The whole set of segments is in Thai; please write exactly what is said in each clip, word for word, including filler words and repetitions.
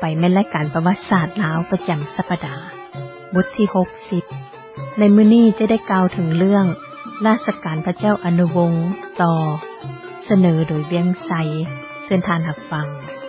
ไปแม่นรายการประวัติศาสตร์ลาวประจำสัปดาห์บทที่หกสิบในมื้อนี้จะได้กล่าวถึงเรื่องราชการพระเจ้าอนุวงศ์ต่อเสนอโดยเวียงไสเชิญทานรับฟัง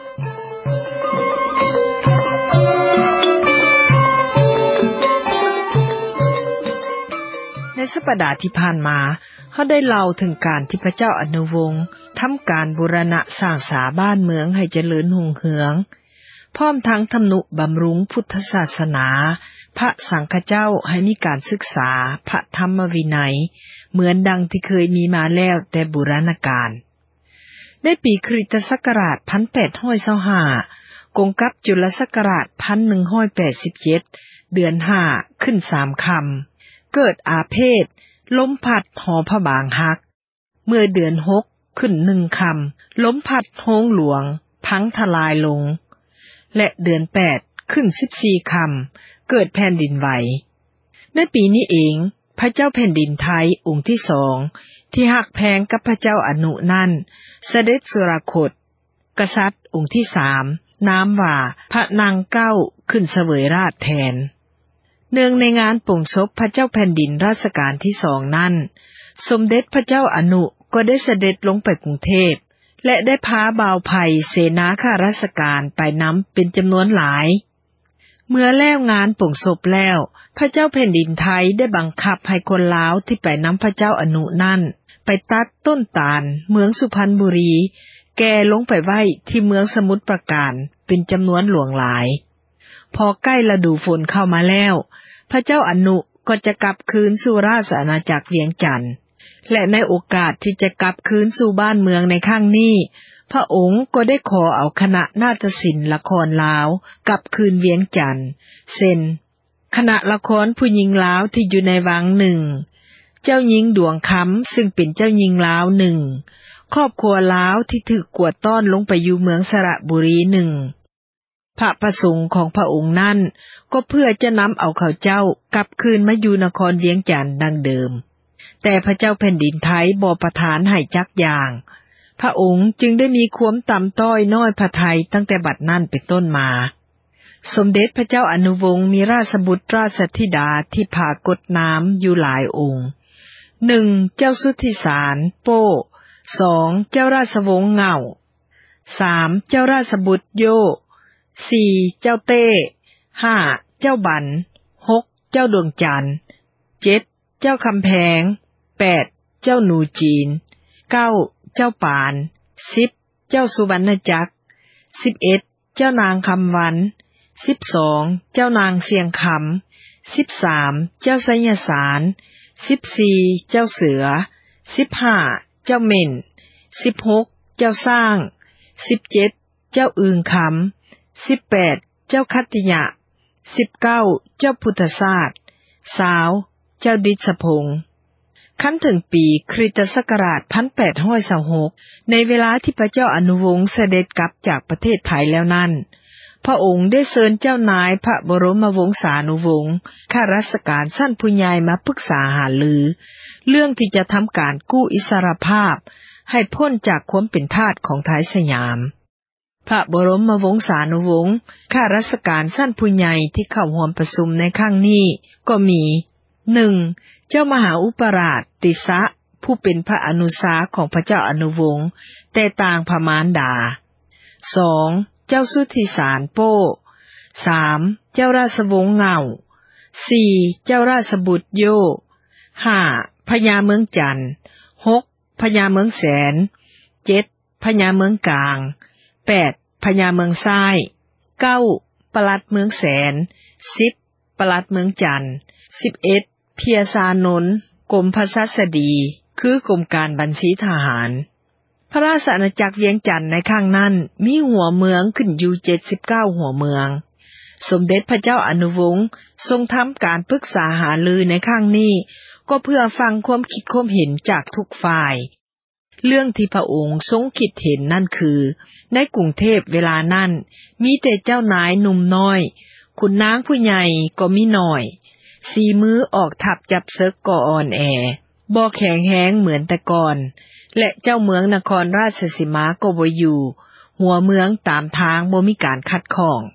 ในสัปดาห์ที่ผ่านมาเขาได้เล่าถึงการที่พระเจ้าอนุวงศ์ทำการบูรณะสร้างสาบ้านเมืองให้เจริญรุ่งเรืองพร้อมทั้งทำนุบำรุงพุทธศาสนาพระสังฆเจ้าให้มีการศึกษาพระธรรมวินัยเหมือนดังที่เคยมีมาแล้วแต่บูรณาการในปีคริสตศักราชหนึ่งพันแปดร้อยยี่สิบห้ากงกับจุลศักราชหนึ่งพันหนึ่งร้อยแปดสิบเจ็ดเดือนห้าขึ้นสามค่ำเกิดอาเพศลมพัดหอพระบางหักเมื่อเดือนหกขึ้นหนึ่งค่ำลมพัดโฮงหลวงพังทลายลงและเดือนแปดขึ้นสิบสี่ค่ำเกิดแผ่นดินไหวในปีนี้เองพระเจ้าแผ่นดินไทยองค์ที่สองที่หักแพงกับพระเจ้าอนุนั่นเสด็จสุรคตกษัตริย์องค์ที่สามนามว่าพระนางเก้าขึ้นเสวยราชแทนเนื่องในงานปลงศพพระเจ้าแผ่นดินรัชกาลที่สองนั้นสมเด็จพระเจ้าอนุก็ได้เสด็จลงไปกรุงเทพและได้พาบ่าวไผ่เสนาข้าราชการไปนำเป็นจำนวนหลายเมื่อแล้วงานปลงศพแล้วพระเจ้าแผ่นดินไทยได้บังคับให้คนลาวที่ไปนำพระเจ้าอนุนั่นไปตัดต้นตาลเมืองสุพรรณบุรีแก่ลงไปไว้ที่เมืองสมุทรปราการเป็นจำนวนหลวงหลายพอใกล้ฤดูฝนเข้ามาแล้วพระเจ้าอนุก็จะกลับคืนสู่ราชอาณาจักรเวียงจันทน์และในโอกาสที่จะกลับคืนสู่บ้านเมืองในครั้งนี้พระองค์ก็ได้ขอเอาคณะนาฏศิลป์ละครลาวกลับคืนเวียงจันทน์เช่นคณะละครผู้หญิงลาวที่อยู่ในวังหนึ่งเจ้าหญิงดวงคำซึ่งเป็นเจ้าหญิงลาวหนึ่งครอบครัวลาวที่ถูกกวดต้อนลงไปอยู่เมืองสระบุรีหนึ่งพระประสงค์ของพระองค์นั้นก็เพื่อจะนำเอาเขาเจ้ากลับคืนมาอยู่นครเวียงจันทน์ดังเดิมแต่พระเจ้าแผ่นดินไทยบ่ประทานให้จักอย่างพระองค์จึงได้มีความต่ำต้อยน้อยพระทัยตั้งแต่บัดนั้นเป็นต้นมาสมเด็จพระเจ้าอนุวงศ์มีราชบุตรราชธิดาที่ผากดน้ำอยู่หลายองค์หนึ่งเจ้าสุทธิสารโป้สองเจ้าราชวงศ์เหง่าสามเจ้าราชบุตรโยสี่เจ้าเต้ห้าเจ้าบันหกเจ้าดวงจันทร์เจ็ดเจ้าคำแพงแปดเจ้าหนูจีนเก้าเจ้าปานสิบเจ้าสุวรรณจักรสิบเอ็ดเจ้านางคำวันสิบสองเจ้านางเสียงคำสิบสามเจ้าไสยสารสิบสี่เจ้าเสือสิบห้าเจ้าเม่นสิบหกเจ้าสร้างสิบเจ็ดเจ้าอึงคำสิบแปดเจ้าคัตติยะสิบเก้าเจ้าพุทธศาสตร์สาวเจ้าดิษพงศ์ขั้นถึงปีคริสตศักราชหนึ่งพันแปดร้อยยี่สิบหกในเวลาที่พระเจ้าอนุวงศ์เสด็จกลับจากประเทศไทยแล้วนั้นพระองค์ได้เชิญเจ้านายพระบรมวงศานุวงศ์ข้าราชการชั้นผู้ใหญ่มาปรึกษาหารือเรื่องที่จะทำการกู้อิสรภาพให้พ้นจากความเป็นทาสของไทยสยามพระบรมวงศานุวงศ์ข้าราชการชั้นผู้ใหญ่ที่เข้าร่วมประชุมในครั้งนี้ก็มีหนึ่งเจ้ามหาอุปราชติสะผู้เป็นพระอนุสาของพระเจ้าอนุวงศ์แต่ต่างพระมารดาสองเจ้าสุทธิสารโป้สามเจ้าราชวงศ์เหง่าสี่เจ้าราชบุตรโยห้าพญาเมืองจันทน์หกพญาเมืองแสนเจ็ดพญาเมืองกลางแปดพญาเมืองซ้ายเก้าปลัดเมืองแสนสิบปลัดเมืองจันทน์สิบเอ็ดเพียสานนท์กรมพระศัสดีคือกรมการบัญชีทหารพระราชอาณาจักรเวียงจันทน์ในครั้งนั้นมีหัวเมืองขึ้นอยู่เจ็ดสิบเก้าหัวเมืองสมเด็จพระเจ้าอนุวงศ์ทรงทำการปรึกษาหารือในครั้งนี้ก็เพื่อฟังความคิดความเห็นจากทุกฝ่ายเรื่องที่พระองค์ทรงคิดเห็นนั่นคือในกรุงเทพเวลานั้นมีแต่เจ้านายหนุ่มน้อยขุนนางผู้ใหญ่ก็มีน้อยสีมือออกทับจับเซิกก็อ่อนแอบ่แข็งแรงเหมือนแต่ก่อนและเจ้าเมืองนครราชสีมาก็บ่อยู่หัวเมืองตามทางบ่มีการคัดข้อง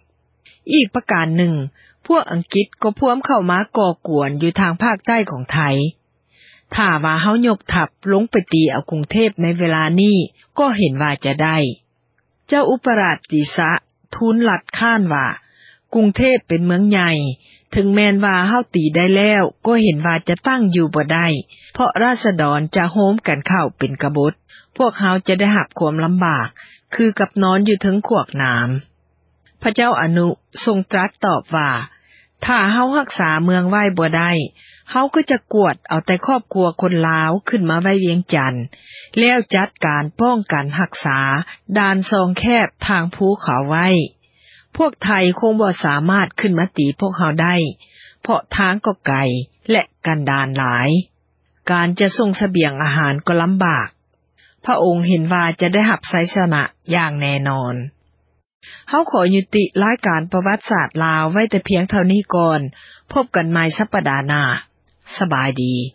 อีกประการหนึ่งพวกอังกฤษก็พวมเข้ามาก่อกวนอยู่ทางภาคใต้ของไทยถ้าว่าเฮายกทัพลงไปตีเอากรุงเทพในเวลานี้ก็เห็นว่าจะได้เจ้าอุปราชติสะทูลรัดข้านว่ากรุงเทพเป็นเมืองใหญ่ถึงแม้นว่าเฮาตีได้แล้วก็เห็นว่าจะตั้งอยู่บ่ได้เพราะราษฎรจะโหมกันเข้าเป็นกบฏพวกเฮาจะได้รับความลำบากคือกับนอนอยู่ถึงขวกน้ำพระเจ้าอนุทรงตรัสตอบว่าถ้าเฮารักษาเมืองไว้บ่ได้เฮาก็จะกวดเอาแต่ครอบครัวคนลาวขึ้นมาไว้เวียงจันทน์แล้วจัดการป้องกันรักษาด่านซองแคบทางภูเขาไว้พวกไทยคงบ่สามารถขึ้นมาตีพวกเฮาได้เพราะทางก็ไกลและกันดารหลายการจะส่งเสบียงอาหารก็ลำบากพระองค์เห็นว่าจะได้รับชัยชนะอย่างแน่นอนเฮาขอยุติรายการประวัติศาสตร์ลาวไว้แต่เพียงเท่านี้ก่อนพบกันใหม่สัปดาห์หน้าสบายดี